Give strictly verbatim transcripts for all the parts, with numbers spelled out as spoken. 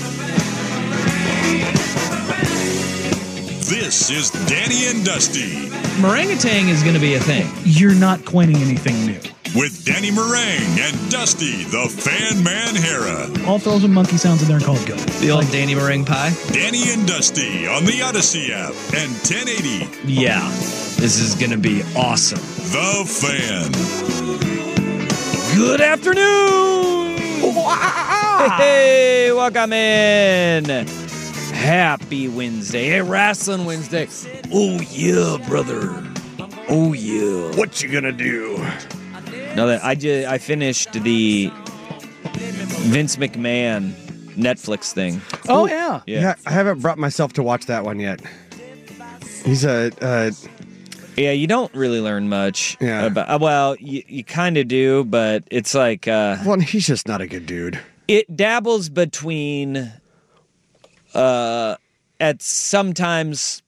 This is Danny and Dusty. Meringatang is going to be a thing. You're not coining anything new. With Danny Meringue and Dusty, the Fan Man Hera. I'll throw some monkey sounds in there and call it good. The old Danny Meringue pie? Danny and Dusty on the Odyssey app and ten eighty. Yeah, this is going to be awesome. The Fan. Good afternoon! Hey, welcome in. Happy Wednesday. Hey, Wrestling Wednesday. Oh, yeah, brother. Oh, yeah. What you gonna do? No, that I just I finished the Vince McMahon Netflix thing. Oh, yeah. Yeah. Yeah, I haven't brought myself to watch that one yet. He's a... Uh, Yeah, you don't really learn much. Yeah. About, uh, well, you, you kind of do, but it's like... Uh, well, he's just not a good dude. It dabbles between... Uh, at sometimes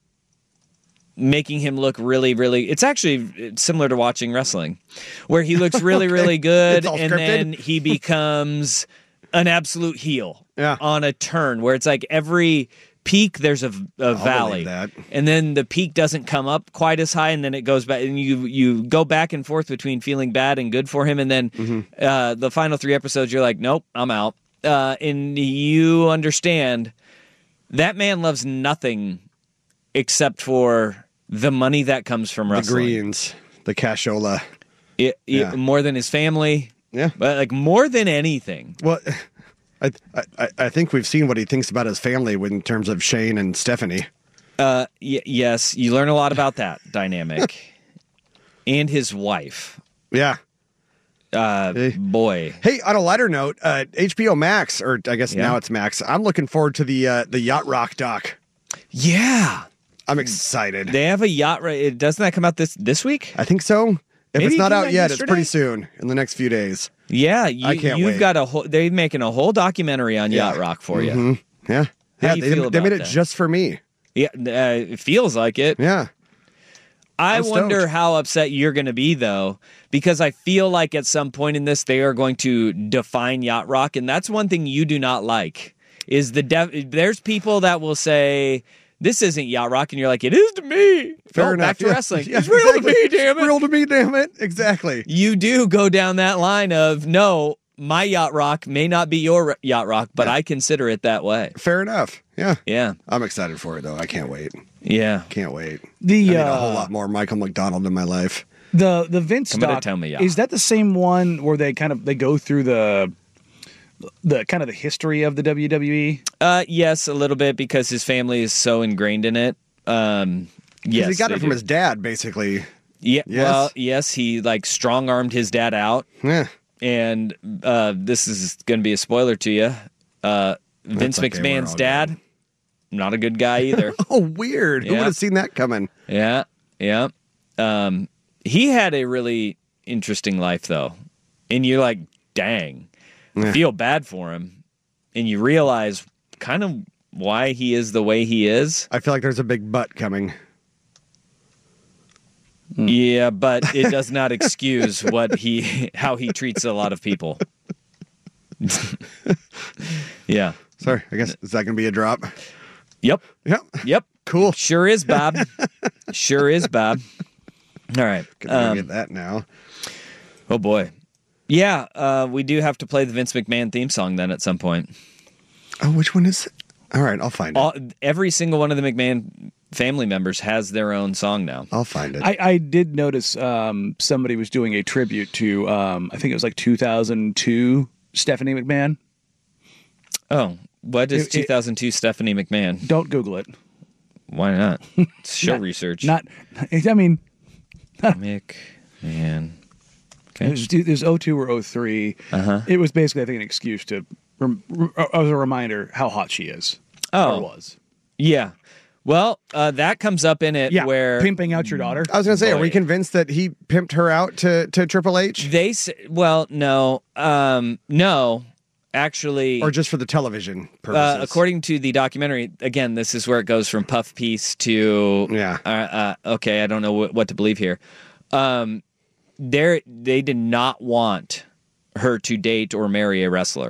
making him look really, really... It's actually similar to watching wrestling, where he looks really, okay. really good, and scripted. Then he becomes an absolute heel yeah. on a turn, where it's like every... peak, there's a, a valley, that. And then the peak doesn't come up quite as high, and then it goes back, and you you go back and forth between feeling bad and good for him, and then mm-hmm. uh, the final three episodes, you're like, nope, I'm out. Uh, and you understand that man loves nothing except for the money that comes from wrestling. The greens, the cashola. It, it, yeah. More than his family. Yeah. But like more than anything. Well... I, I I think we've seen what he thinks about his family in terms of Shane and Stephanie. Uh, y- yes, you learn a lot about that dynamic. And his wife. Yeah. Uh, hey. Boy. Hey, on a lighter note, uh, H B O Max, or I guess yeah. now it's Max, I'm looking forward to the uh, the Yacht Rock doc. Yeah. I'm excited. They have a Yacht Rock. Doesn't that come out this, this week? I think so. If Maybe it's not out yet, yesterday? It's pretty soon, in the next few days. Yeah, you, I can't you've wait. got a whole. They're making a whole documentary on yeah. Yacht Rock for mm-hmm. you. Yeah, How yeah. do you They, feel they about made it that? just for me. Yeah, uh, it feels like it. Yeah. I I'm wonder stoked. how upset you're going to be, though, because I feel like at some point in this, they are going to define Yacht Rock, and that's one thing you do not like. Is the def- there's people that will say, this isn't Yacht Rock, and you're like, it is to me. Fair oh, enough. Back to yeah. wrestling. Yeah, it's real exactly. to me, damn it. Real to me, damn it. Exactly. You do go down that line of, no, my Yacht Rock may not be your Yacht Rock, but yeah. I consider it that way. Fair enough. Yeah. Yeah. I'm excited for it, though. I can't wait. Yeah. Can't wait. The, I need uh, a whole lot more Michael McDonald in my life. The the Vince Come on, doc, tell me, yeah. is that the same one where they kind of they go through the the kind of the history of the W W E? Uh, yes, a little bit, because his family is so ingrained in it. Um, yes, he got they it from do. his dad, basically. Yeah, Yes. well, yes, he like strong armed his dad out, Yeah. and uh, this is going to be a spoiler to you. Uh, Vince okay, we're McMahon's all dad, good. not a good guy either. Oh, weird. Who Yeah. would have seen that coming? Yeah, yeah. Um, he had a really interesting life, though, and you're like, dang, Yeah. I feel bad for him, and you realize kind of why he is the way he is. I feel like there's a big butt coming. Yeah, but it does not excuse what he how he treats a lot of people. Yeah. Sorry, I guess, is that going to be a drop? Yep. Yep. Yep. Cool. Sure is, Bob. Sure is, Bob. All right. Gonna Um, get that now. oh boy. Yeah, uh, we do have to play the Vince McMahon theme song then at some point. Oh, which one is it? All right, I'll find it. All, every single one of the McMahon family members has their own song now. I'll find it. I, I did notice um, somebody was doing a tribute to um, I think it was like two thousand two Stephanie McMahon. Oh, what is It- it- two thousand two Stephanie McMahon? Don't Google it. Why not? It's show Not- research. Not. I mean, McMahon. it was, it was oh two or oh three. Uh-huh. It was basically, I think, an excuse to rem, as a reminder how hot she is. Oh. Or was. Yeah. Well, uh, that comes up in it Yeah, where pimping out your daughter. I was going to say, are Boy. we convinced that he pimped her out to, to Triple H? they say, well, no, um, no, actually, Or just for the television purposes? uh, according to the documentary, again, this is where it goes from puff piece to Yeah. Uh, uh, okay, I don't know what, what to believe here. Um, they they did not want her to date or marry a wrestler.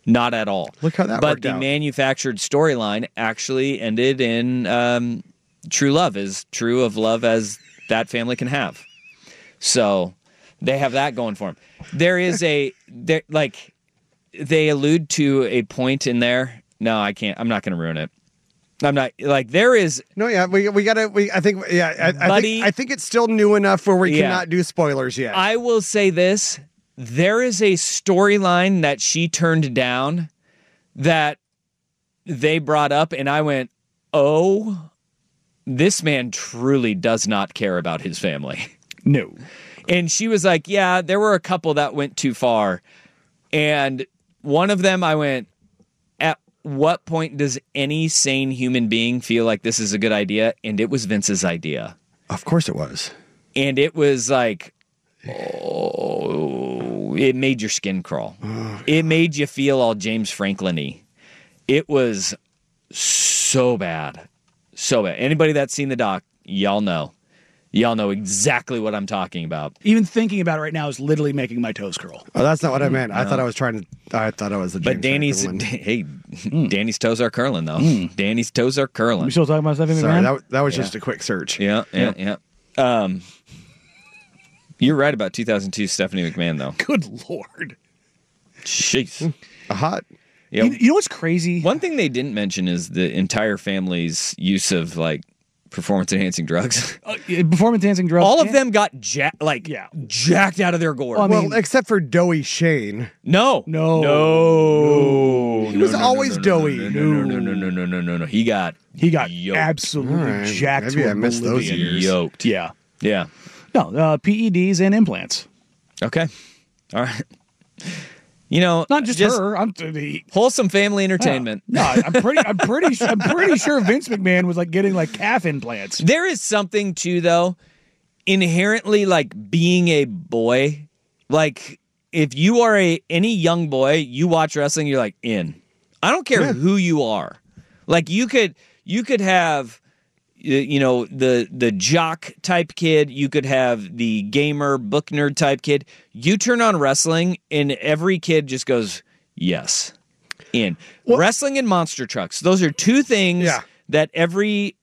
Not at all. Look how that But worked the out. manufactured storyline actually ended in um, true love, as true of love as that family can have. So they have that going for them. There is a there like they allude to a point in there. No, I can't. I'm not going to ruin it. I'm not like there is. No, yeah, we we gotta. We I think yeah, I, I Buddy- think I think it's still new enough where we Yeah. cannot do spoilers yet. I will say this: there is a storyline that she turned down that they brought up, and I went, "Oh, this man truly does not care about his family." No. And she was like, "Yeah, there were a couple that went too far," and one of them, I went, "At what point does any sane human being feel like this is a good idea?" And it was Vince's idea. Of course, it was. And it was like, oh, it made your skin crawl. It made you feel all James Franklin-y. It was so bad. So bad. Anybody that's seen the doc, y'all know. Y'all know exactly what I'm talking about. Even thinking about it right now is literally making my toes curl. Oh, that's not what I meant. I thought I was trying to. I thought I was the. But James Danny's, Franklin one. hey, Danny's toes are curling, though. Danny's toes are curling. We still talking about Stephanie Sorry, McMahon? that that was just a quick search. Yeah, yeah, yeah. Um, you're right about two thousand two Stephanie McMahon, though. Good Lord. Jeez. A hot. Yeah. You, you know what's crazy? One thing they didn't mention is the entire family's use of like performance-enhancing drugs. Uh, performance enhancing drugs. All of and- them got ja- like Yeah. jacked out of their gourd. Well, I Well, mean- except for Doughy Shane. no, No. no, He was always doughy. No, no, no, no, no, no, no, no, no. He got He got yoked. absolutely All right. jacked. Maybe to I missed those oblivion. years. Yoked. Yeah. Yeah. No, uh, P E Ds and implants. Okay. All right. You know, Not just, her. I'm the. wholesome family entertainment. No, I'm pretty. I'm pretty. su- I'm pretty sure Vince McMahon was like getting like calf implants. There is something too, though, inherently like being a boy. Like if you are a any young boy, you watch wrestling, you're like in. I don't care Yeah. who you are. Like you could you could have y- you know the the jock type kid, you could have the gamer book nerd type kid. You turn on wrestling and every kid just goes, yes. In. Wrestling and monster trucks. Those are two things Yeah. that every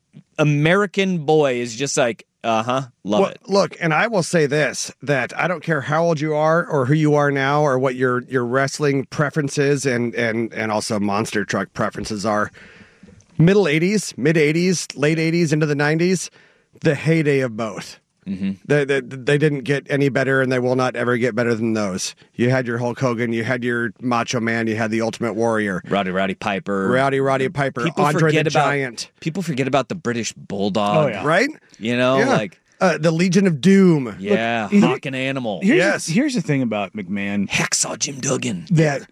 American boy is just like, uh-huh, love Well, it. look, and I will say this: that I don't care how old you are, or who you are now, or what your your wrestling preferences and and and also monster truck preferences are. Middle eighties, mid eighties, late eighties into the nineties, the heyday of both. Mm-hmm. They, they they didn't get any better, and they will not ever get better than those. You had your Hulk Hogan, you had your Macho Man, you had the Ultimate Warrior, Rowdy Roddy Piper. Rowdy Roddy Piper, People Andre forget the about, Giant, People forget about the British Bulldog. Oh, yeah. right? You know, Yeah. like, uh, the Legion of Doom. yeah, Look, Hawk and Animal. Here's Yes. The, here's the thing about McMahon Hacksaw Jim Duggan. that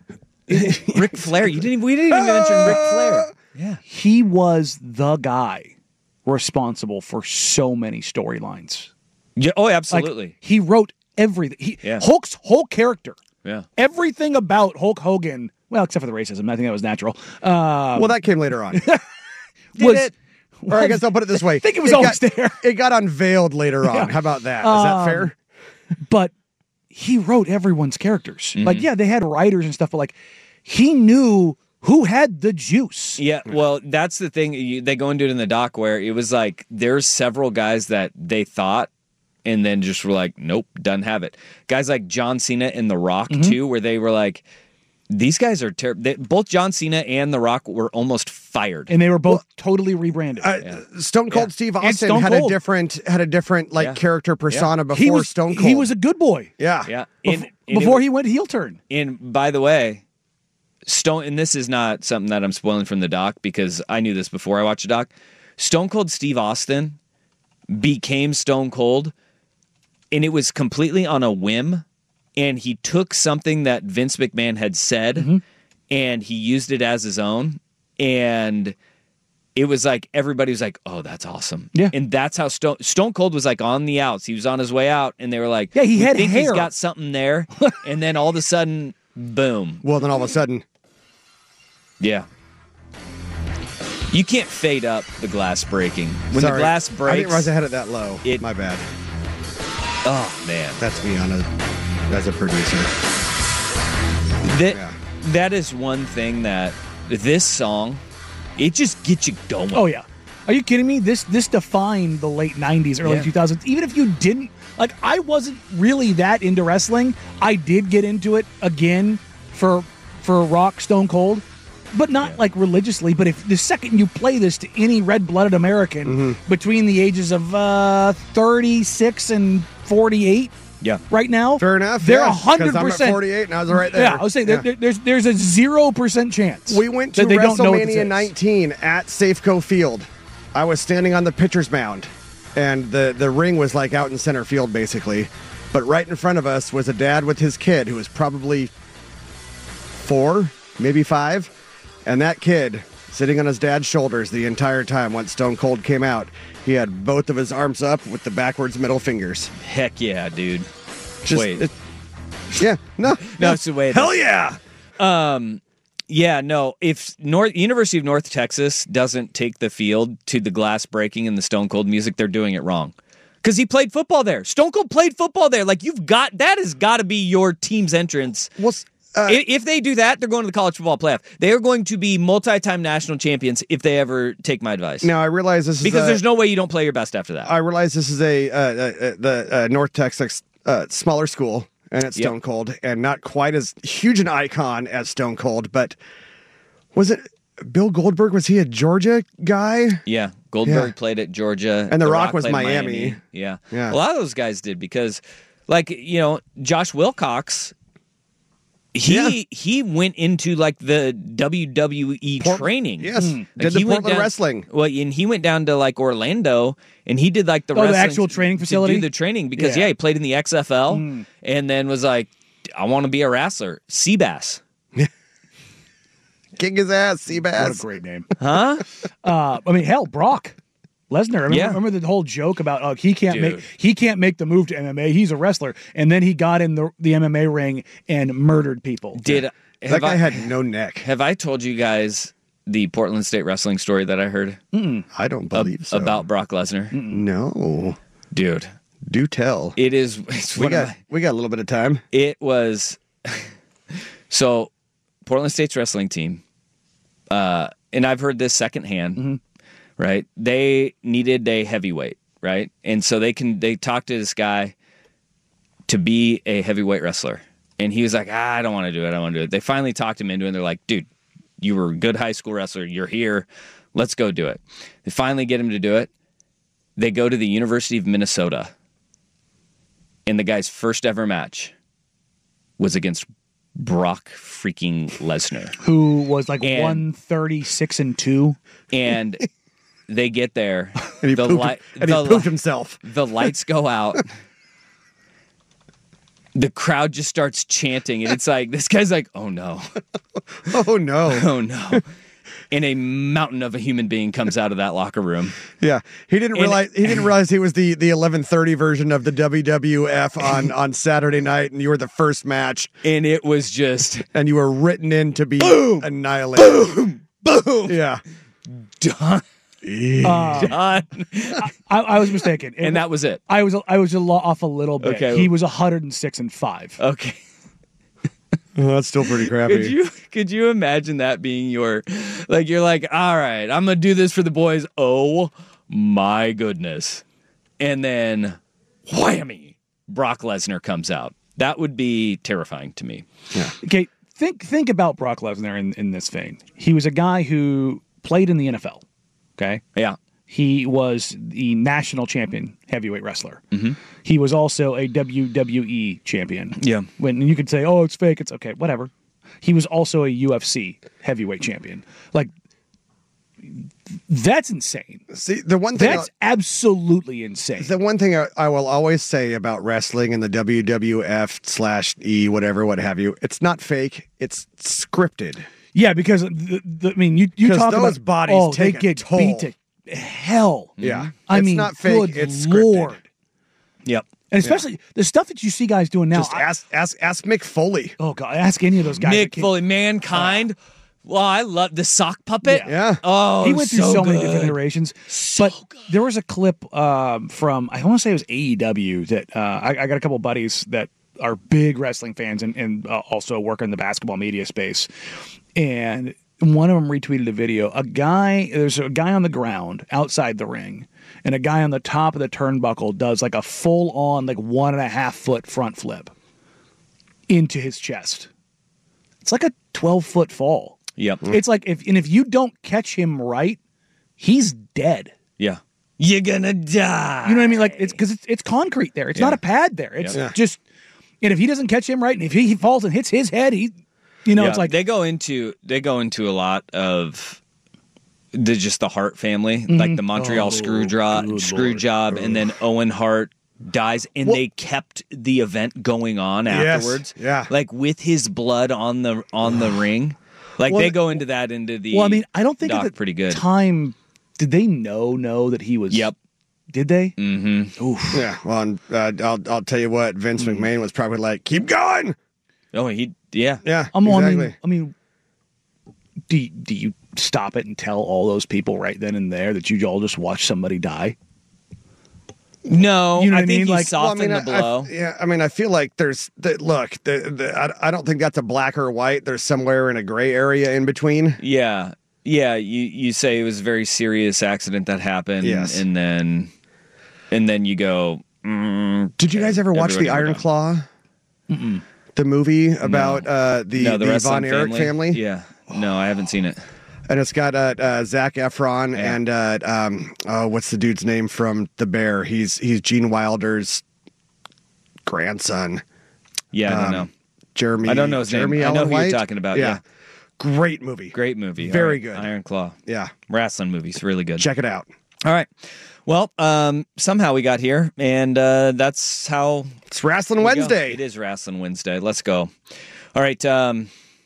Ric Flair. You didn't. We didn't even mention Ric Flair. Yeah. he was the guy responsible for so many storylines. Yeah. Oh, Like absolutely. he wrote everything. He, Yeah. Hulk's whole character, yeah. everything about Hulk Hogan. Well, except for the racism, I think that was natural. Uh, Well, that came later on. was it? Or I guess I'll put it this way. I think it was always got, there. It got unveiled later on. How about that? Is that Um, fair? but he wrote everyone's characters. Mm-hmm. Like, yeah, they had writers and stuff, but like, he knew who had the juice. Yeah, well, that's the thing. You, they go into it in the doc where it was like there's several guys that they thought and then just were like, nope, doesn't have it. Guys like John Cena and The Rock, Mm-hmm. too, where they were like, these guys are terrible. Both John Cena and The Rock were almost fired. And they were both totally rebranded. Uh, Stone Cold Yeah. Steve And Austin Stone had Cold. a different had a different like Yeah. character persona before he was Stone Cold. He was a good boy. yeah. yeah. Bef- And, and before it- he went heel turn. And by the way, Stone, and this is not something that I'm spoiling from the doc because I knew this before I watched the doc. Stone Cold Steve Austin became Stone Cold, and it was completely on a whim. And he took something that Vince McMahon had said, Mm-hmm. and he used it as his own. And it was like everybody was like, "Oh, that's awesome!" Yeah. and that's how Stone Stone Cold was like on the outs. He was on his way out, and they were like, Yeah, he "We had think He's hair." got something there," and then all of a sudden, boom. Well, then all of a sudden, Yeah. You can't fade up the glass breaking. When sorry, the glass I didn't breaks, realize I had it that low. it- My bad. oh man. That's me on a as a producer. That, Yeah. that is one thing that this song, it just gets you going. Oh yeah. Are you kidding me? This this defined the late nineties, early Yeah. two thousands. Even if you didn't, like, I wasn't really that into wrestling. I did get into it again for for Rock Stone Cold, but not like religiously. But if the second you play this to any red-blooded American Mm-hmm. between the ages of uh, thirty-six and forty-eight, Yeah. right now, Fair enough. they're yeah, a hundred 'cause I'm at percent. forty-eight, and I was right there. Yeah, I was saying Yeah. there, there- there's there's a zero percent chance. We went to that they don't know what this WrestleMania is. nineteen at Safeco Field. I was standing on the pitcher's mound, and the, the ring was like out in center field, basically. But right in front of us was a dad with his kid who was probably four, maybe five. And that kid, sitting on his dad's shoulders the entire time once Stone Cold came out, he had both of his arms up with the backwards middle fingers. Heck yeah, dude. Just, Wait. it- yeah, no. No, it's the way it Hell is. yeah. Yeah, no. If North University of North Texas doesn't take the field to the glass breaking and the Stone Cold music, they're doing it wrong. Because he played football there. Stone Cold played football there. Like, you've got that has got to be your team's entrance. Well, uh, if, if they do that, they're going to the college football playoff. They are going to be multi-time national champions if they ever take my advice. now I realize this is because a- there's no way you don't play your best after that. I realize this is a uh, uh, uh, the uh, North Texas uh, smaller school, and it's Yep. Stone Cold, and not quite as huge an icon as Stone Cold. But was it Bill Goldberg? Was he a Georgia guy? Yeah, Goldberg Yeah. played at Georgia. And The Rock was played Miami. Yeah. Yeah. A lot of those guys did because, like, you know, Josh Wilcox, he Yeah. he went into, like, the W W E Port- training. Yes, Like, did the he went Portland down- wrestling. Well, and he went down to, like, Orlando, and he did, like, the Oh, the wrestling actual training to facility? do the training because, Yeah. yeah, he played in the X F L and then was like, I want to be a wrestler. Seabass. Kick his ass, Seabass. What a great name. Huh? Uh, I mean, hell, Brock Lesnar. Remember, Yeah. remember the whole joke about oh, he can't Dude. make he can't make the move to M M A. He's a wrestler, and then he got in the the M M A ring and murdered people. Did that have guy I, had no neck. Have I told you guys the Portland State Wrestling story that I heard I don't ab- believe so. about Brock Lesnar? no, Dude, do tell. it is. It's we one of got my- we got a little bit of time. it was. So, Portland State's wrestling team, uh, and I've heard this secondhand. Right, they needed a heavyweight, right, and so they can they talked to this guy to be a heavyweight wrestler. And he was like, ah, I don't want to do it. I don't want to do it. They finally talked him into it. And they're like, dude, you were a good high school wrestler. You're here. Let's go do it. They finally get him to do it. They go to the University of Minnesota. And the guy's first ever match was against Brock freaking Lesnar. Who was like And- one thirty six and two. And they get there. And he the pooped, li- and he the pooped li- himself. The lights go out. The crowd just starts chanting, and it's like this guy's like, "Oh no, Oh no! oh no!" And a mountain of a human being comes out of that locker room. Yeah, he didn't And- realize he didn't realize he was the the eleven thirty version of the W W F on on Saturday night, and you were the first match, And it was just and you were written in to be annihilated. Boom, boom. Yeah, done. Uh, done. I, I was mistaken, And that was it. I was I was a lo- off a little bit. Okay. He was one hundred six and five. Okay. well, that's still pretty crappy. Could you could you imagine that being your like you're like, all right, I'm gonna do this for the boys. Oh my goodness. And then whammy, Brock Lesnar comes out. That would be terrifying to me. Okay, think think about Brock Lesnar in, in this vein. He was a guy who played in the N F L. Okay, Yeah. he was the national champion heavyweight wrestler. Mm-hmm. He was also a W W E champion. Yeah. When you could say, "Oh, it's fake," it's okay, whatever. He was also a U F C heavyweight champion. Like, that's insane. See, the one thing That's absolutely insane. the one thing I, I will always say about wrestling and the W W F slash E whatever what have you, it's not fake. It's scripted. Yeah, because the, the, I mean, you you 'Cause talk those about bodies oh, take they a get toll. beat to hell. Yeah, I it's mean, not fake. good It's scripted. Lord. Yep. And especially the stuff that you see guys doing now. Just I- ask ask ask Mick Foley. oh God, ask any of those guys. that Mick came- Foley, Mankind. Well, I love the sock puppet. Yeah. Oh, he went through so, many good. different iterations. but there was a clip um, from I want to say it was A E W that uh, I, I got a couple buddies that are big wrestling fans and, and uh, also work in the basketball media space. And one of them retweeted a video. A guy, there's a guy on the ground outside the ring, and a guy on the top of the turnbuckle does like a full on, like one and a half foot front flip into his chest. It's like a twelve foot fall. Yep. It's like if and if you don't catch him right, he's dead. Yeah. You're gonna die. You know what I mean? Like it's because it's, it's concrete there. It's Yeah. not a pad there. It's Yeah. just, and if he doesn't catch him right, and if he, he falls and hits his head, he, you know, Yeah, it's like they go into they go into a lot of the just the Hart family, like the Montreal Oh, screw job, good screw Lord. job, and then Owen Hart dies, and Well- they kept the event going on Yes, afterwards. yeah. like with his blood on the on the ring. Like Well, they go into that into the. well, I mean, I don't think doc at the pretty good. time did they know know that he was. Yep. Did they? Mm-hmm. Oof. Yeah, well, and, uh, I'll I'll tell you what, Vince Mm. McMahon was probably like, "Keep going." Oh, he yeah. Yeah, I'm on. exactly. I mean, do you, do you stop it and tell all those people right then and there that you all just watched somebody die? No, You know I what I think mean? he Like- Well, I softened mean, the I- I- blow. yeah, I mean, I feel like there's the, look. The, the, I, I don't think that's a black or white. There's somewhere in a gray area in between. Yeah. Yeah, you, you say it was a very serious accident that happened, Yes. and then and then you go. Mm, Did you guys ever watch everybody the were Iron done. Claw? The movie about uh, the, No, the, the wrestling Von Erich family? Yeah, no, I haven't seen it. And it's got uh, uh, Zach Efron Yeah. and uh, um, oh, what's the dude's name from The Bear? He's he's Gene Wilder's grandson. Yeah, I don't Um, know. Jeremy. I don't know his name. Jeremy I know Allen who you're White? talking about, yeah. Great movie. Great movie, Very All right. good. Iron Claw, Yeah, wrestling movies, really good. check it out. All right, well, um, somehow we got here, and uh, that's how It's Wrestling we go. Wednesday. It is Wrestling Wednesday. Let's go. All right, um,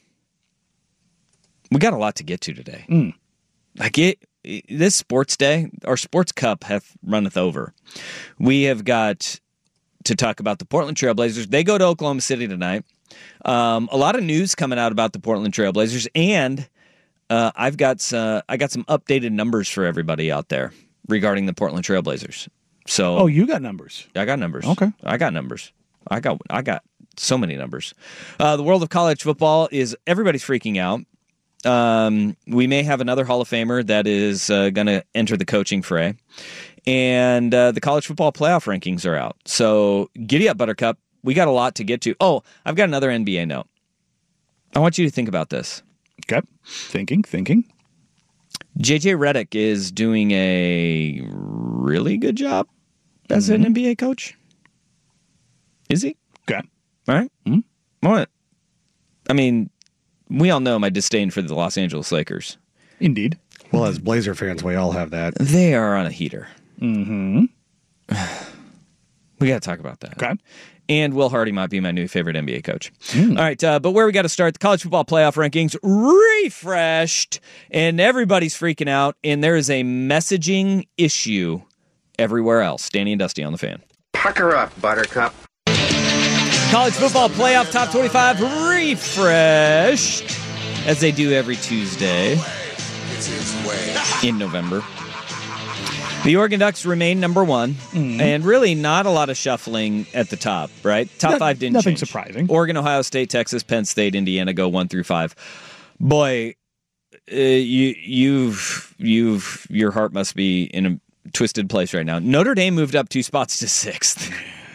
we got a lot to get to today. Mm. Like it, it- this sports day, our sports cup hath runneth over. We have got to talk about the Portland Trailblazers. They go to Oklahoma City tonight. Um, a lot of news coming out about the Portland Trailblazers, and uh, I've got uh, I got some updated numbers for everybody out there regarding the Portland Trailblazers. So, Oh, you got numbers. I got numbers. Okay. I got numbers. I got I got so many numbers. Uh, the world of college football is everybody's freaking out. Um, we may have another Hall of Famer that is uh, going to enter the coaching fray, and uh, the college football playoff rankings are out. So giddy up, Buttercup. We got a lot to get to. Oh, I've got another N B A note. I want you to think about this. Okay. Thinking, thinking. J J Redick is doing a really good job as an N B A coach. Is he? Okay. All right. Hmm? What? I mean, we all know my disdain for the Los Angeles Lakers. Indeed. Well, as Blazer fans, we all have that. They are on a heater. Mm-hmm. We got to talk about that. Okay. And Will Hardy might be my new favorite N B A coach. All right, uh, but where we got to start, the college football playoff rankings refreshed, and everybody's freaking out, and there is a messaging issue everywhere else. Danny and Dusty on the Fan. Pucker up, Buttercup. College football playoff top twenty-five refreshed, as they do every Tuesday in November. The Oregon Ducks remain number one, and really not a lot of shuffling at the top, right? Top No- five didn't nothing change. surprising. Oregon, Ohio State, Texas, Penn State, Indiana go one through five. Boy, uh, you you've you've your heart must be in a twisted place right now. Notre Dame moved up two spots to sixth.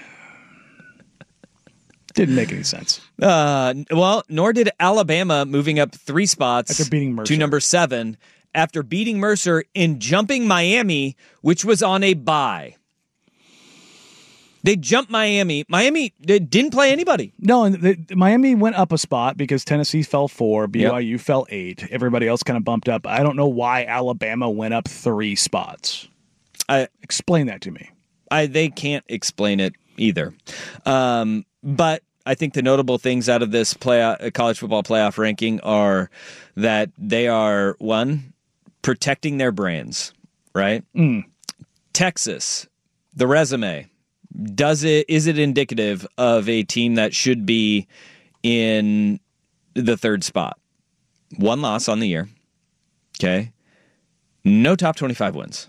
Didn't make any sense. Uh, well, nor did Alabama, moving up three spots After beating Mercer. to number seven after beating Mercer and jumping Miami, which was on a bye. They jumped Miami. Miami they didn't play anybody. No, and the, the- Miami went up a spot because Tennessee fell four, B Y U Yep. fell eight. Everybody else kind of bumped up. I don't know why Alabama went up three spots. I, Explain that to me. I they can't explain it either. Um, but I think the notable things out of this play, uh, college football playoff ranking are that they are, one, protecting their brands, right? Mm. Texas, the resume, does it is it indicative of a team that should be in the third spot? One loss on the year. Okay. No top twenty-five wins.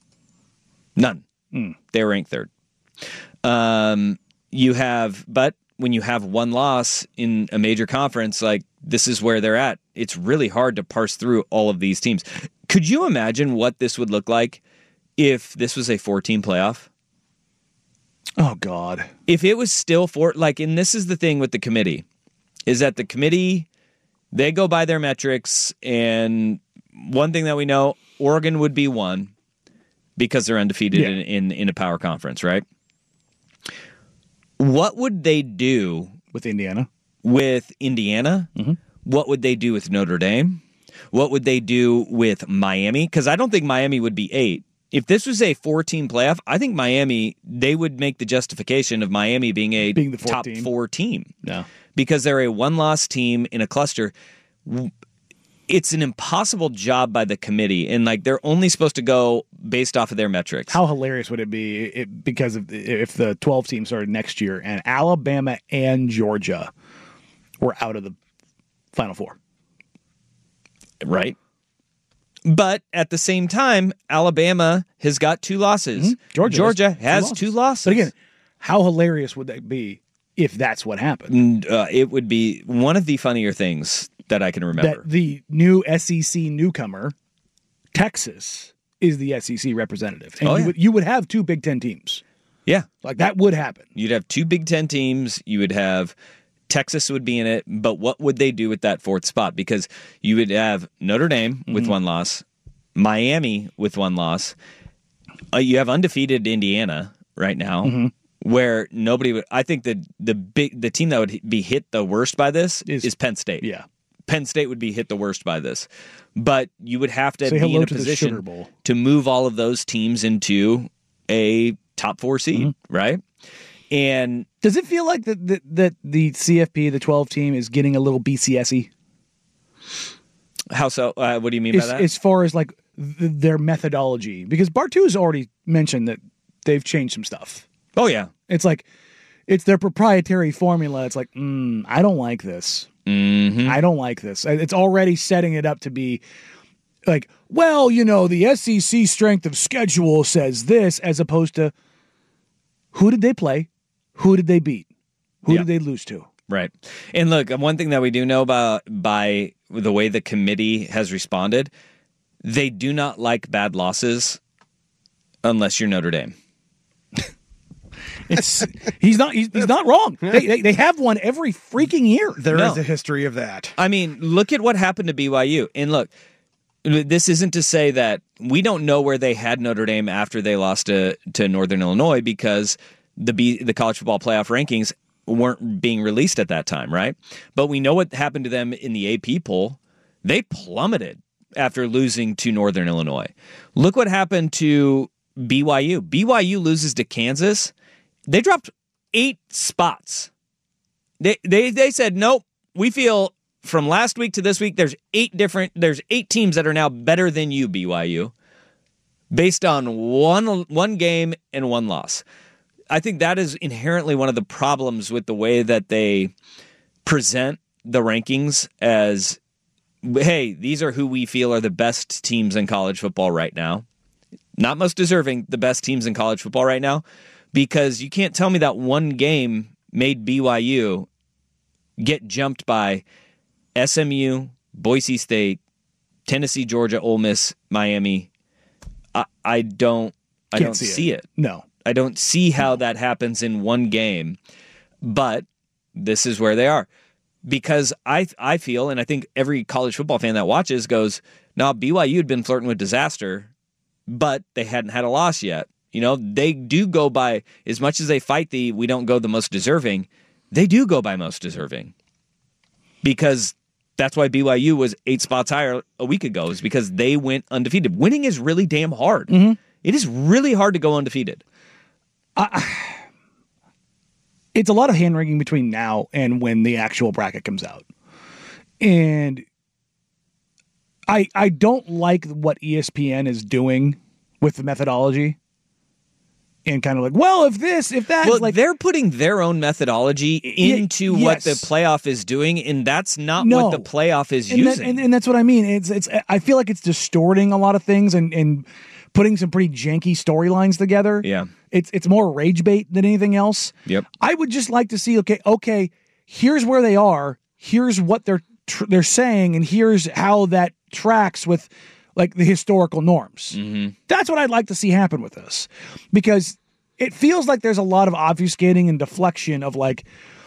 None. Mm. They were ranked third. Um, you have, but when you have one loss in a major conference, like this is where they're at. It's really hard to parse through all of these teams. Could you imagine what this would look like if this was a four-team playoff? Oh, God. If it was still four, like, and this is the thing with the committee, is that the committee, they go by their metrics, and one thing that we know, Oregon would be one because they're undefeated Yeah. in, in, in a power conference, right? What would they do With Indiana? with Indiana? Mm-hmm. What would they do with Notre Dame? What would they do with Miami? Because I don't think Miami would be eight. If this was a four-team playoff, I think Miami, they would make the justification of Miami being a Being the fourth top team. four team. No. Because they're a one-loss team in a cluster. It's an impossible job by the committee, and like they're only supposed to go based off of their metrics. How hilarious would it be it, because of, if the twelve team started next year and Alabama and Georgia were out of the Final Four? Right. But at the same time, Alabama has got two losses. Mm-hmm. Georgia, Georgia has, has two, two losses. losses. But again, how hilarious would that be if that's what happened? And, uh, it would be one of the funnier things that I can remember. That the new S E C newcomer, Texas, is the S E C representative. And Oh, you, yeah. would, you would have two Big Ten teams. yeah. Like, that would happen. You'd have two Big Ten teams. You would have Texas would be in it. But what would they do with that fourth spot? Because you would have Notre Dame with Mm-hmm. one loss, Miami with one loss. Uh, you have undefeated Indiana right now, Mm-hmm. where nobody would. I think that the big the team that would be hit the worst by this Is- is, Penn State. Yeah. Penn State would be hit the worst by this. But you would have to Say be hello in a to the Sugar position Bowl. to move all of those teams into a top four seed, Mm-hmm. right? And Does it feel like that that that the C F P, the twelve team, is getting a little B C S-y how so? Uh, what do you mean by as, that? as far as like th- their methodology? Because Bartu has already mentioned that they've changed some stuff. oh, yeah. It's like it's their proprietary formula. It's like, mm, I don't like this. Mm-hmm. I don't like this. It's already setting it up to be like, well, you know, the S E C strength of schedule says this, as opposed to who did they play? Who did they beat? Who Yeah. did they lose to? Right. And look, one thing that we do know about by the way the committee has responded, they do not like bad losses unless you're Notre Dame. It's he's not he's, he's not wrong. They, they they have one every freaking year. There is No. a history of that. I mean, look at what happened to B Y U. And look, this isn't to say that we don't know where they had Notre Dame after they lost to, to Northern Illinois because the B, the college football playoff rankings weren't being released at that time, right? But we know what happened to them in the A P poll. They plummeted after losing to Northern Illinois. Look what happened to B Y U. B Y U loses to Kansas. They dropped eight spots. They they they said, nope, we feel from last week to this week, there's eight different, there's eight teams that are now better than you, B Y U, based on one one game and one loss. I think that is inherently one of the problems with the way that they present the rankings as, hey, these are who we feel are the best teams in college football right now. Not most deserving, the best teams in college football right now. Because you can't tell me that one game made B Y U get jumped by S M U, Boise State, Tennessee, Georgia, Ole Miss, Miami. I, I don't I Can't don't see see, it. it. No. I don't see how that happens in one game. But this is where they are. Because I I feel, and I think every college football fan that watches goes, no, B Y U had been flirting with disaster, but they hadn't had a loss yet. You know, they do go by, as much as they fight the we don't go the most deserving, they do go by most deserving. Because that's why B Y U was eight spots higher a week ago, is because they went undefeated. Winning is really damn hard. Mm-hmm. It is really hard to go undefeated. It's a lot of hand wringing between now and when the actual bracket comes out. And I I don't like what E S P N is doing with the methodology. And kind of like, well, if this, if that, Well, like they're putting their own methodology into y- what the yes. playoff is doing, and that's not No. what the playoff is and, that, using. and, and that's what I mean. It's it's. I feel like it's distorting a lot of things and and putting some pretty janky storylines together. Yeah. It's it's more rage bait than anything else. Yep. I would just like to see, okay, okay, here's where they are, here's what they're tr- they're saying, and here's how that tracks with like the historical norms. Mm-hmm. That's what I'd like to see happen with this. Because it feels like there's a lot of obfuscating and deflection of like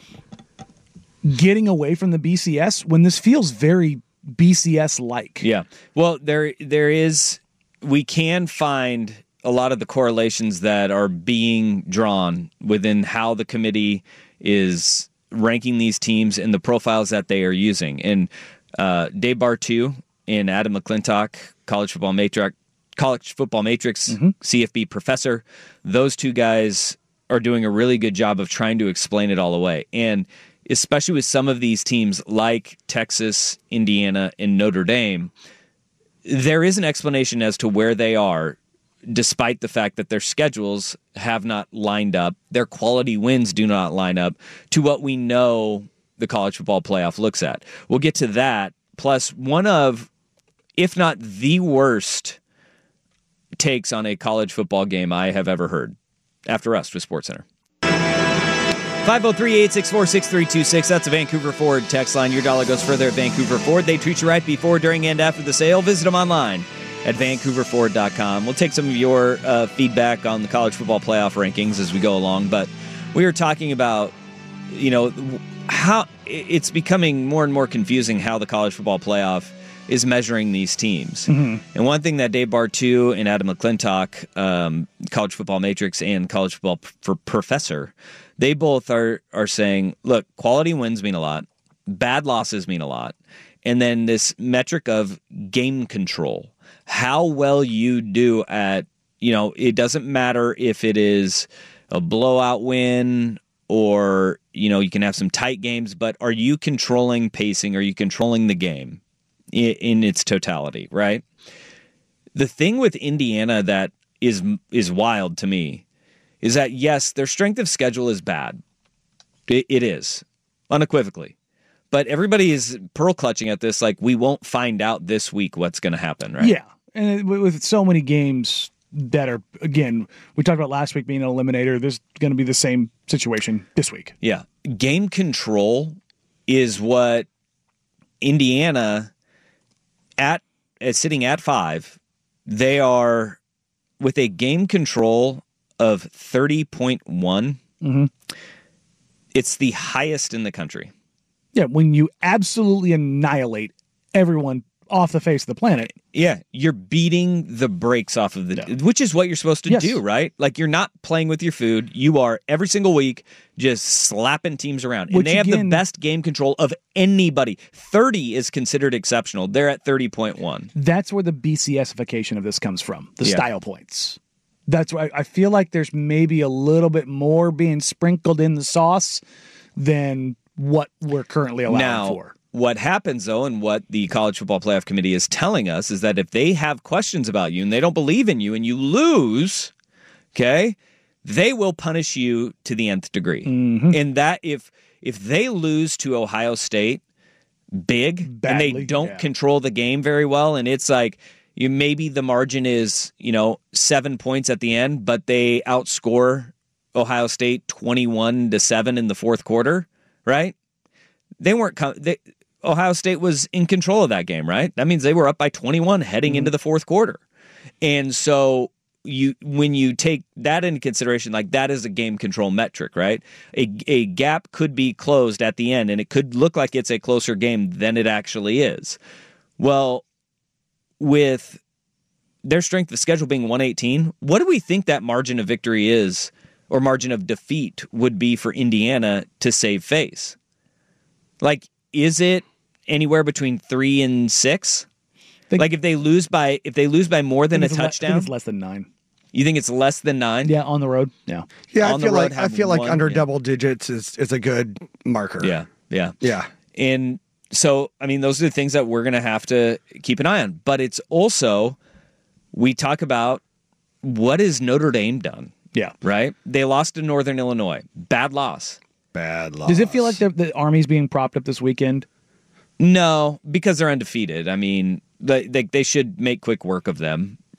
getting away from the B C S when this feels very B C S-like. Yeah. Well, there there is, we can find a lot of the correlations that are being drawn within how the committee is ranking these teams and the profiles that they are using. And uh, Dave Bartu and Adam McClintock, college football matrix, college football matrix, mm-hmm. C F B professor, those two guys are doing a really good job of trying to explain it all away. And especially with some of these teams like Texas, Indiana, and Notre Dame, there is an explanation as to where they are, despite the fact that their schedules have not lined up, their quality wins do not line up to what we know the college football playoff looks at. We'll get to that, plus one of, if not the worst takes on a college football game I have ever heard. After Us with SportsCenter. five oh three, eight six four, six three two six. That's a Vancouver Ford text line. Your dollar goes further at Vancouver Ford. They treat you right before, during, and after the sale. Visit them online at vancouver ford dot com. We'll take some of your uh, feedback on the college football playoff rankings as we go along, but we were talking about, you know, how it's becoming more and more confusing how the college football playoff is measuring these teams. Mm-hmm. And one thing that Dave Bartu and Adam McClintock, um, College Football Matrix and College Football P- for Professor, they both are are saying, look, quality wins mean a lot, bad losses mean a lot, and then this metric of game control, how well you do at, you know, it doesn't matter if it is a blowout win or, you know, you can have some tight games, but are you controlling pacing? Are you controlling the game in, in its totality, right? The thing with Indiana that is is wild to me is that, yes, their strength of schedule is bad. It, it is, unequivocally. But everybody is pearl clutching at this like we won't find out this week what's going to happen, right? Yeah, and with so many games that are, again, we talked about last week being an eliminator, there's going to be the same situation this week. Yeah. Game control is what Indiana, at, at sitting at five, they are with a game control of thirty point one. Mm-hmm. It's the highest in the country. Yeah, when you absolutely annihilate everyone off the face of the planet. Yeah, you're beating the brakes off of the, yeah. which is what you're supposed to yes. do, right? Like, you're not playing with your food. You are every single week just slapping teams around. And which they have again, the best game control of anybody. thirty is considered exceptional. They're at thirty point one. That's where the B C S-ification of this comes from, the yeah. style points. That's why I feel like there's maybe a little bit more being sprinkled in the sauce than what we're currently allowing now, for. What happens, though, and what the College Football Playoff Committee is telling us is that if they have questions about you and they don't believe in you and you lose, okay, they will punish you to the nth degree. Mm-hmm. And that if if they lose to Ohio State big Badly, and they don't yeah. control the game very well, and it's like you maybe the margin is, you know, seven points at the end, but they outscore Ohio State twenty-one to seven in the fourth quarter, right? They weren't com- they, Ohio State was in control of that game, right? That means they were up by twenty-one heading mm-hmm. into the fourth quarter. And so you when you take that into consideration, like that is a game control metric, right? A, a gap could be closed at the end, and it could look like it's a closer game than it actually is. Well, with their strength of schedule being one eighteen, what do we think that margin of victory is, or margin of defeat would be for Indiana to save face? Like, is it anywhere between three and six? Think, like if they lose by if they lose by more than a touchdown, le- I think it's less than nine. You think it's less than nine? Yeah, on the road. Yeah, yeah. On I feel like road, I feel like one, under yeah. double digits is is a good marker. Yeah, yeah, yeah. And so, I mean, those are the things that we're going to have to keep an eye on. But it's also, we talk about what has Notre Dame done? Yeah, right. They lost to Northern Illinois. Bad loss. Bad loss. Does it feel like the, the Army's being propped up this weekend? No, because they're undefeated. I mean, they, they they should make quick work of them, right?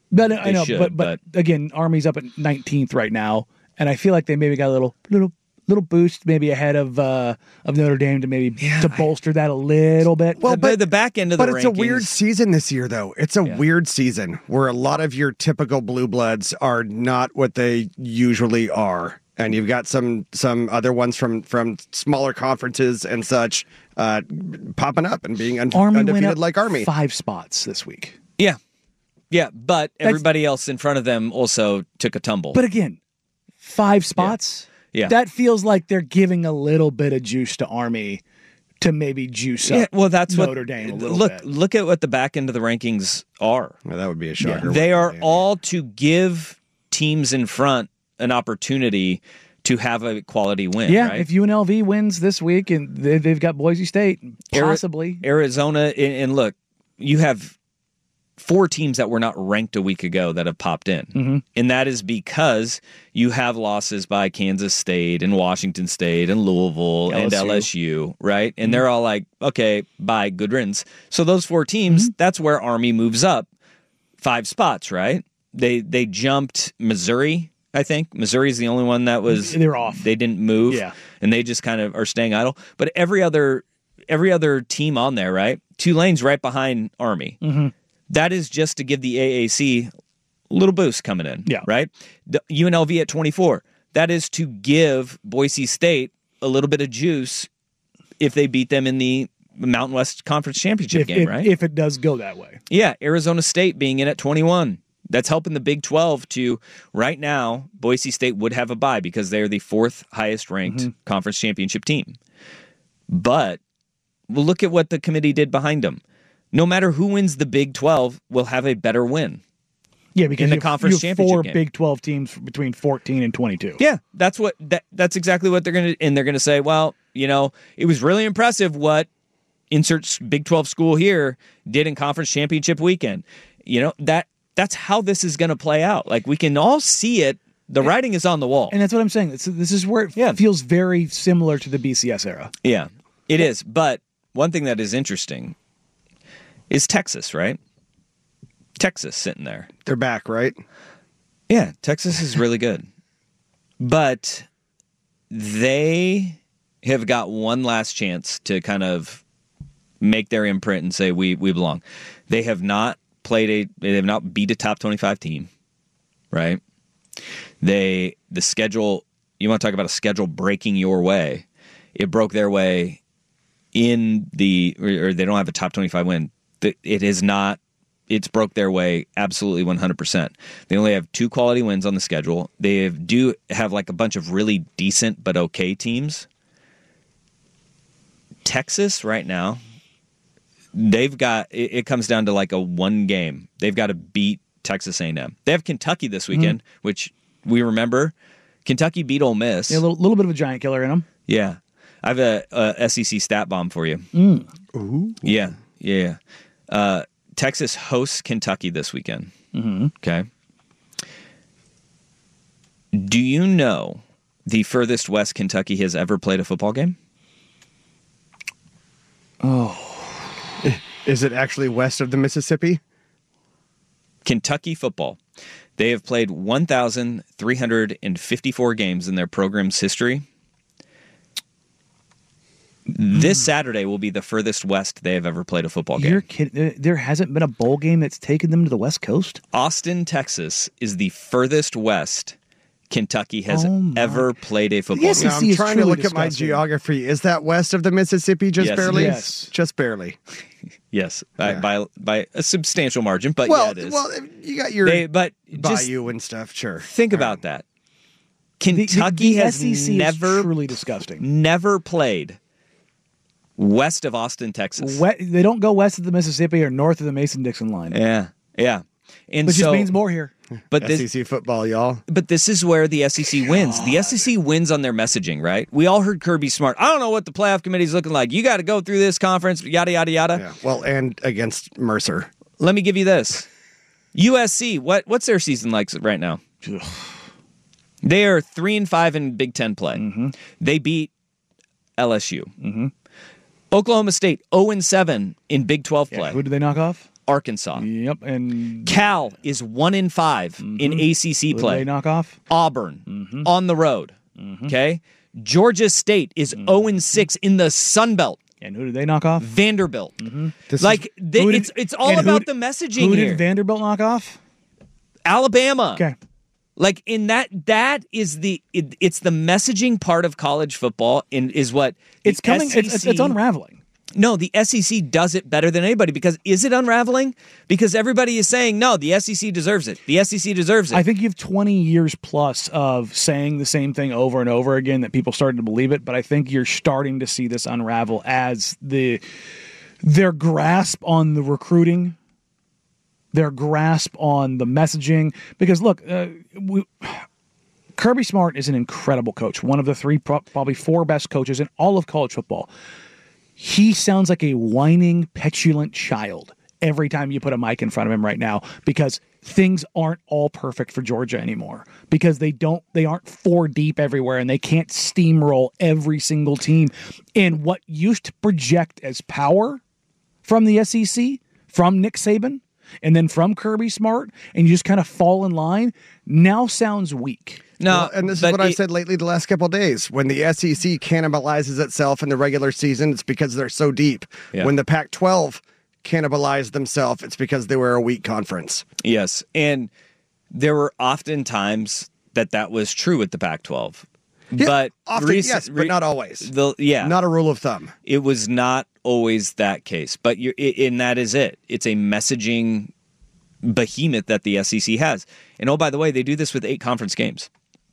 But I They know, should, but, but again, Army's up at nineteenth right now, and I feel like they maybe got a little little little boost, maybe ahead of uh, of Notre Dame to maybe to bolster that a little bit. Well, the, but the back end of the But it's a weird rankings- season this year, though. It's a Yeah. weird season where a lot of your typical blue bloods are not what they usually are, and you've got some some other ones from from smaller conferences and such uh, popping up and being un- Army undefeated went up like Army. five spots this week. Yeah. Yeah, but everybody else in front of them also took a tumble. But again, five spots. Yeah. That feels like they're giving a little bit of juice to Army to maybe juice up yeah, well, that's Notre what Dame a little look. bit. Look at what the back end of the rankings are. Well, that would be a shocker. They are Yeah. all to give teams in front an opportunity to have a quality win. Yeah, right? if U N L V wins this week and they, they've got Boise State, Ari- possibly. Arizona, and, and look, you have four teams that were not ranked a week ago that have popped in. Mm-hmm. And that is because you have losses by Kansas State and Washington State and Louisville and L S U. L S U, right? And they're all like, okay, bye, good riddance. So those four teams, Mm-hmm. that's where Army moves up five spots, right? They they jumped Missouri, I think. Missouri is the only one that was They're off. They didn't move. Yeah. And they just kind of are staying idle. But every other every other team on there, right? Tulane's right behind Army. Mm-hmm. That is just to give the A A C a little boost coming in, Yeah. right? The U N L V at twenty-four. That is to give Boise State a little bit of juice if they beat them in the Mountain West Conference Championship if, game, if, right? if it does go that way. Yeah, Arizona State being in at twenty-one. That's helping the Big twelve to, right now, Boise State would have a bye because they're the fourth highest ranked Mm-hmm. conference championship team. But well, look at what the committee did behind them. No matter who wins the Big twelve, will have a better win. Yeah, because In the you have, conference you have championship four game. Big twelve teams between fourteen and twenty-two. Yeah, that's what that, that's exactly what they're going to and they're going to say, well, you know, it was really impressive what insert Big twelve school here did in conference championship weekend. You know, that that's how this is going to play out. Like we can all see it. The writing is on the wall. And that's what I'm saying. It's, this is where it Yeah. feels very similar to the B C S era. Yeah, it is. But one thing that is interesting is Texas, right? Texas sitting there. They're back, right? Yeah, Texas is really good. But they have got one last chance to kind of make their imprint and say we we belong. They have not played a they have not beat a top twenty-five team, right? They the schedule, you want to talk about a schedule breaking your way. It broke their way in the or, or they don't have a top twenty-five win. It is not It's broke their way absolutely one hundred percent. They only have two quality wins on the schedule. They have, do have like a bunch of really decent but okay teams. Texas right now, they've got it, it comes down to like a one game. They've got to beat Texas A and M. They have Kentucky this weekend, mm-hmm. which we remember. Kentucky beat Ole Miss. Yeah, a little, little bit of a giant killer in them. Yeah. I have a, a S E C stat bomb for you. Mm. Ooh. Yeah, yeah. Uh, Texas hosts Kentucky this weekend. Mm-hmm. Okay. Do you know the furthest west Kentucky has ever played a football game? Is it actually west of the Mississippi? Kentucky football. They have played one thousand three hundred fifty-four games in their program's history. This Saturday will be the furthest west they have ever played a football game. You're kidding. There hasn't been a bowl game that's taken them to the West Coast? Austin, Texas is the furthest west Kentucky has Oh my- ever played a football Yes, game. Now, S E C I'm is trying to truly look at my disgusting. geography. Is that west of the Mississippi just Yes, barely? yes. Just barely. Yes, by, Yeah. by by a substantial margin, but Well, yeah, it is. well, you got your they, but just bayou and stuff, sure. think about that. The- the- Kentucky the has S E C never is truly disgusting. never played west of Austin, Texas. We- they don't go west of the Mississippi or north of the Mason-Dixon line. Yeah, yeah, and Which so just means more here. But S E this, C football, y'all. but this is where the S E C wins. The S E C wins on their messaging, right? We all heard Kirby Smart. I don't know what the playoff committee's looking like. You got to go through this conference, yada yada yada. Yeah. Well, and against Mercer. Let me give you this. U S C, what what's their season like right now? They are three and five in Big Ten play. Mm-hmm. They beat L S U. Mm-hmm. Oklahoma State zero and seven in Big Twelve play. Who did they knock off? Arkansas. Yep, and Cal is one in five Mm-hmm. in A C C who play. they knock off. Auburn Mm-hmm. on the road. Okay, Georgia State is Mm-hmm. zero and six in the Sun Belt. And who did they knock off? Vanderbilt. This Like is- they, Who did- it's it's all and who about did- the messaging Who here. did Vanderbilt knock off? Alabama. Okay. Like in that that is the it, it's the messaging part of college football and is what the It's coming. S E C It's, it's, it's unraveling. No, the S E C does it better than anybody because is it unraveling? Because everybody is saying no, the S E C deserves it. The S E C deserves it. I think you have twenty years plus of saying the same thing over and over again that people started to believe it, but I think you're starting to see this unravel as the their grasp on the recruiting, their grasp on the messaging. Because look, uh, we, Kirby Smart is an incredible coach, one of the three, pro- probably four best coaches in all of college football. He sounds like a whining, petulant child every time you put a mic in front of him right now because things aren't all perfect for Georgia anymore because they don't they aren't four deep everywhere and they can't steamroll every single team. And what used to project as power from the S E C, from Nick Saban, and then from Kirby Smart, and you just kind of fall in line, now sounds weak. no, Well, and this is but what I've it- said lately the last couple of days. When the S E C cannibalizes itself in the regular season, it's because they're so deep. Yeah. When the Pac twelve cannibalized themselves, it's because they were a weak conference. Yes, and there were often times that that was true with the Pac twelve. but often, rec- yes, but re- not always. The, yeah, Not a rule of thumb. it was not always that case. But you're, it, and that is it. It's a messaging behemoth that the S E C has. And oh, by the way, they do this with eight conference games.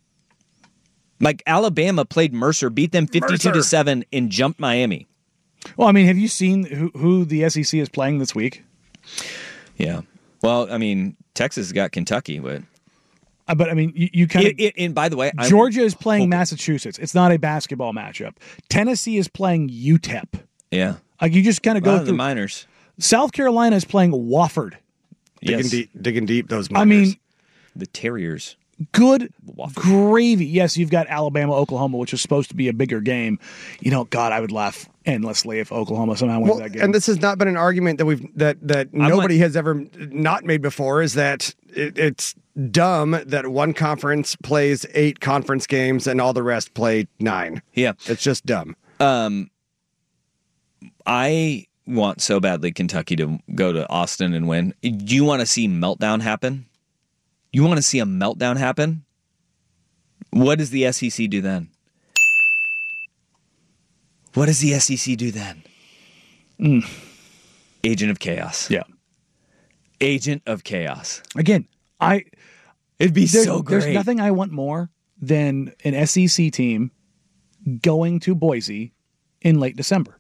Like Alabama played Mercer, beat them fifty-two to Mercer. seven, and jumped Miami. Well, I mean, have you seen who, who the S E C is playing this week? Yeah. Well, I mean, Texas got Kentucky, but Uh, but I mean, you, you kind of it, it, and by the way, I'm Georgia is playing hoping- Massachusetts. It's not a basketball matchup. Tennessee is playing U T E P. Yeah. Like you just kind of Go go the through. Miners. South Carolina is playing Wofford. Digging Yes. deep, digging deep. Those. I Miners. mean, The Terriers. good Wofford. gravy. Yes, you've got Alabama, Oklahoma, which is supposed to be a bigger game. You know, God, I would laugh endlessly if Oklahoma somehow wins Well, that game. and this has not been an argument that we've that that nobody like- has ever not made before. Is that it, it's dumb that one conference plays eight conference games and all the rest play nine. Yeah. It's just dumb. I want so badly Kentucky to go to Austin and win. Do you want to see meltdown happen? You want to see a meltdown happen? What does the S E C do then? What does the S E C do then? Agent of Chaos. yeah. Agent of Chaos. Again, I It'd be there's, so great. there's nothing I want more than an S E C team going to Boise in late December.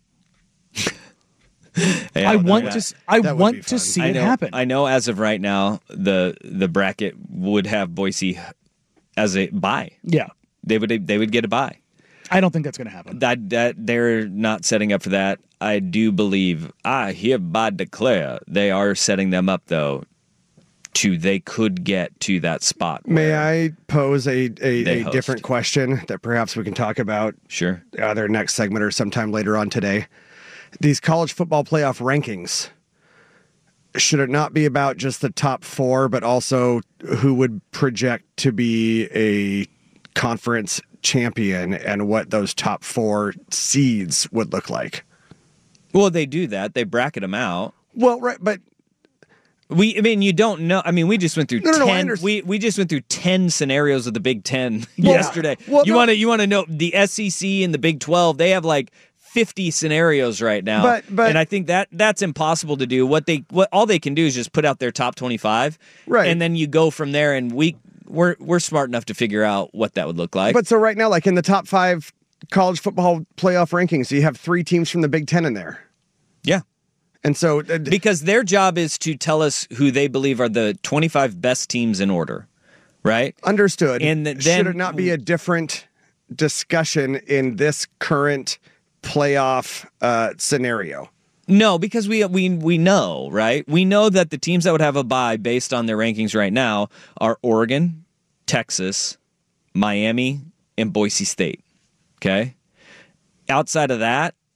Yeah, I no, want that- to. s- I that would be want fun. to see I it know, happen. I know as of right now, the the bracket would have Boise as a bye. yeah, They would they would get a bye. I don't think that's going to happen. That that they're not setting up for that. I do believe I hereby declare they are setting them up though to they could get to that spot. May where- I pose a a, They a host. different question that perhaps we can talk about Sure. either next segment or sometime later on today? These college football playoff rankings, should it not be about just the top four, but also who would project to be a conference champion and what those top four seeds would look like? Well, they do that. They bracket them out. Well, right, but We, I mean, you don't know. I mean, we just went through No, no, no, I ten. understand. we we just went through ten scenarios of the Big Ten Yeah. yesterday. Well, you no- want to you want to know the S E C and the Big twelve? They have like fifty scenarios right now, But- but- and I think that that's impossible to do. What they what all they can do is just put out their top twenty-five, Right. and then you go from there. And we we're we're smart enough to figure out what that would look like. but so right now, like in the top five college football playoff rankings, you have three teams from the Big Ten in there, yeah. and so uh, Because their job is to tell us who they believe are the twenty-five best teams in order, right? understood. And th- should then- it not be a different discussion in this current playoff uh, scenario? No, because we we we know, right? We know that the teams that would have a bye based on their rankings right now are Oregon, Texas, Miami, and Boise State. Okay? Outside of that,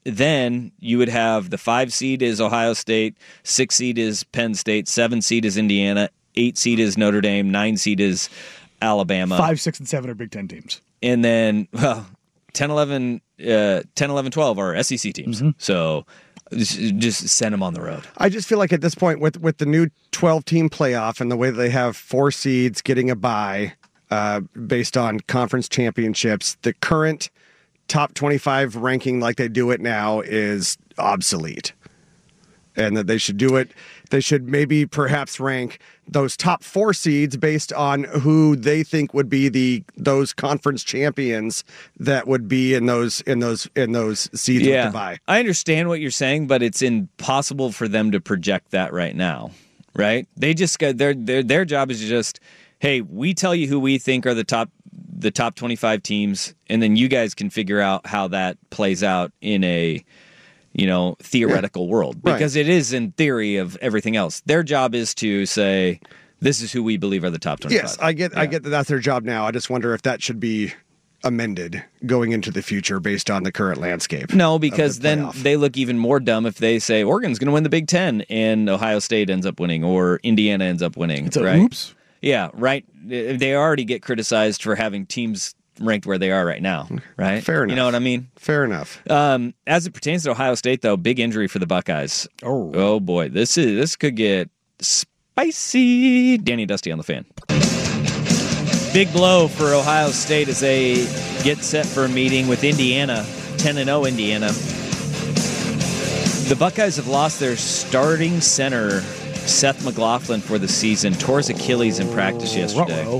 then you would have the five seed is Ohio State, six seed is Penn State, seven seed is Indiana, eight seed is Notre Dame, nine seed is Alabama. Five, six, and seven are Big Ten teams. And then, well, ten, eleven, uh, ten, eleven, twelve are S E C teams. Mm-hmm. So just, just send them on the road. I just feel like at this point with, with the new twelve-team playoff and the way that they have four seeds getting a bye uh, based on conference championships, the current top twenty-five ranking like they do it now is obsolete. And that they should do it, they should maybe perhaps rank those top four seeds based on who they think would be the those conference champions that would be in those in those in those seeds yeah, with the bye. I understand what you're saying, but it's impossible for them to project that right now, right? They just got their their their job is just, hey, we tell you who we think are the top the top twenty-five teams, and then you guys can figure out how that plays out in a you know, theoretical yeah. world, because right. it is in theory of everything else. Their job is to say, this is who we believe are the top twenty-five. Yes, I get, yeah. I get that that's their job now. I just wonder if that should be amended going into the future based on the current landscape. No, because the then they look even more dumb if they say Oregon's going to win the Big Ten and Ohio State ends up winning or Indiana ends up winning. It's a right? oops. Yeah, right. They already get criticized for having teams ranked where they are right now, right? Fair enough. You know what I mean? Fair enough. Um, as it pertains to Ohio State, though, big injury for the Buckeyes. Oh, oh boy, this is this could get spicy. Danny Dusty on the Fan. Big blow for Ohio State as they get set for a meeting with Indiana, ten and oh Indiana. The Buckeyes have lost their starting center, Seth McLaughlin, for the season. Tore his Achilles in practice yesterday. Uh-oh.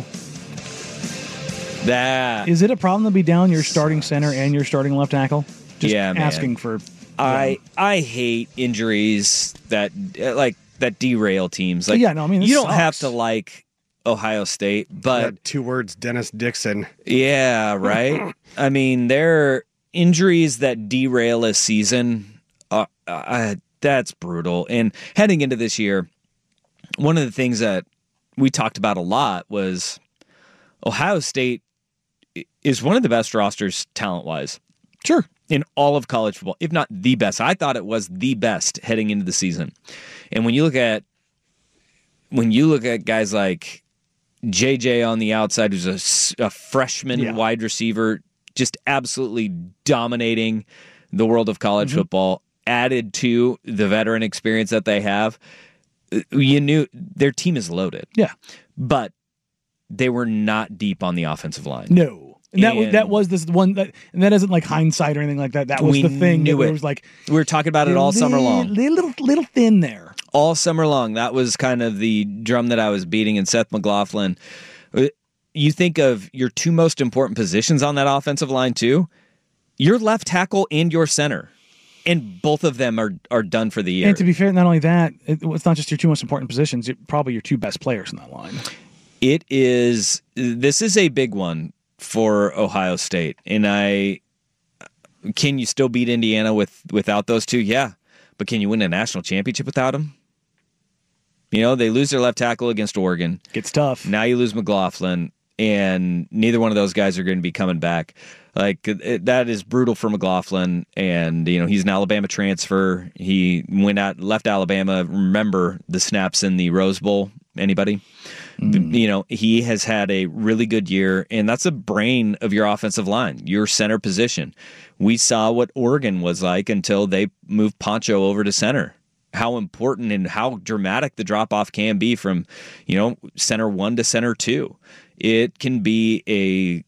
That is it a problem to be down your starting center and your starting left tackle? Just yeah, asking man. for. I know. I hate injuries that like that derail teams. Like, yeah, no, I mean you don't sucks. have to like Ohio State, but two words, Dennis Dixon. Yeah, right. I mean, they're injuries that derail a season. Uh, uh, that's brutal. And heading into this year, one of the things that we talked about a lot was Ohio State is one of the best rosters talent-wise. Sure. In all of college football, if not the best. I thought it was the best heading into the season. And when you look at when you look at guys like J J on the outside, who's a, a freshman yeah. wide receiver, just absolutely dominating the world of college mm-hmm. football, added to the veteran experience that they have, you knew their team is loaded. Yeah. But they were not deep on the offensive line. No. And that, was, that was this one that, and that isn't like hindsight or anything like that. That was we the thing. Knew it. it was like we were talking about it all little, summer long. Little, little thin there. All summer long. That was kind of the drum that I was beating. And Seth McLaughlin, you think of your two most important positions on that offensive line too, your left tackle and your center. And both of them are, are done for the year. And to be fair, not only that, it, it's not just your two most important positions, it's probably your two best players in that line. It is, this is a big one for Ohio State. And I, can you still beat Indiana with without those two? Yeah. But can you win a national championship without them? You know, they lose their left tackle against Oregon. Gets tough. Now you lose McLaughlin, and neither one of those guys are going to be coming back. Like, it, that is brutal for McLaughlin, and, you know, he's an Alabama transfer. He went out, left Alabama. Remember the snaps in the Rose Bowl? Anybody? Mm. You know, he has had a really good year, and that's a brain of your offensive line, your center position. We saw what Oregon was like until they moved Poncho over to center. How important and how dramatic the drop-off can be from, you know, center one to center two. It can be a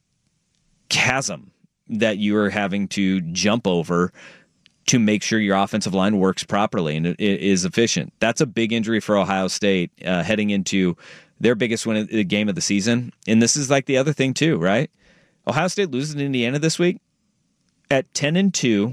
chasm that you are having to jump over to make sure your offensive line works properly and it is efficient. That's a big injury for Ohio State uh, heading into their biggest win the game of the season. And this is like the other thing too, right? Ohio State loses to Indiana this week at ten and two,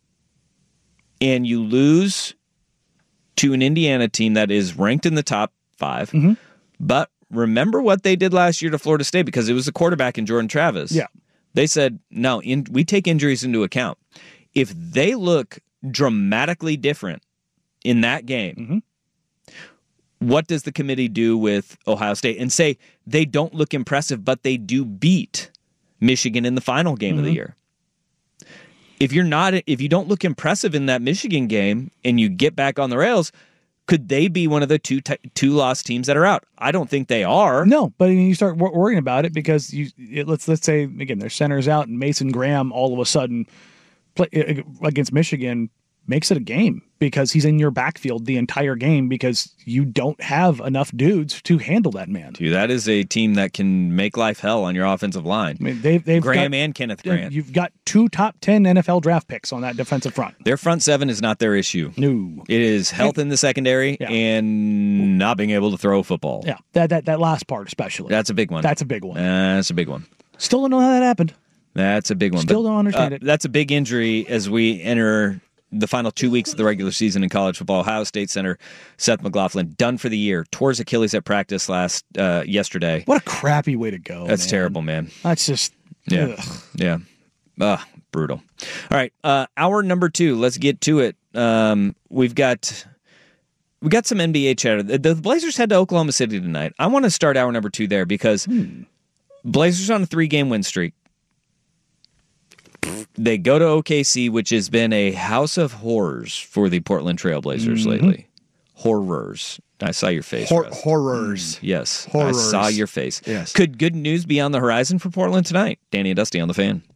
and you lose to an Indiana team that is ranked in the top five. Mm-hmm. But remember what they did last year to Florida State, because it was a quarterback in Jordan Travis. Yeah. They said, no, in, we take injuries into account. If they look dramatically different in that game, mm-hmm. what does the committee do with Ohio State? And say they don't look impressive, but they do beat Michigan in the final game mm-hmm. of the year. if you're not, if you don't look impressive in that Michigan game and you get back on the rails, could they be one of the two t- two lost teams that are out? I don't think they are. No, but you start wor- worrying about it because you it, let's let's say again their center's out and Mason Graham all of a sudden play, against Michigan makes it a game because he's in your backfield the entire game because you don't have enough dudes to handle that man. Dude, that is a team that can make life hell on your offensive line. I mean, they've, they've Graham got, and Kenneth Grant. You've got two top ten N F L draft picks on that defensive front. Their front seven is not their issue. No. It is health in the secondary Yeah. and not being able to throw a football. Yeah, that, that, that last part especially. That's a big one. That's a big one. Uh, that's a big one. Still don't know how that happened. That's a big one. Still don't understand uh, it. That's a big injury as we enter the final two weeks of the regular season in college football. Ohio State center Seth McLaughlin done for the year. Tore his Achilles at practice last uh, yesterday. What a crappy way to go. That's man. terrible, man. That's just Yeah, ugh. yeah. Ugh, brutal. All right, uh, hour number two. Let's get to it. Um, we've got we got some N B A chatter. The, the Blazers head to Oklahoma City tonight. I want to start hour number two there because Hmm. Blazers on a three game win streak. They go to O K C, which has been a house of horrors for the Portland Trailblazers Mm-hmm. lately. Horrors. I saw your face. Hor- Russ. horrors. Yes, Horrors. I saw your face. Yes. Could good news be on the horizon for Portland tonight? Danny and Dusty on the Fan.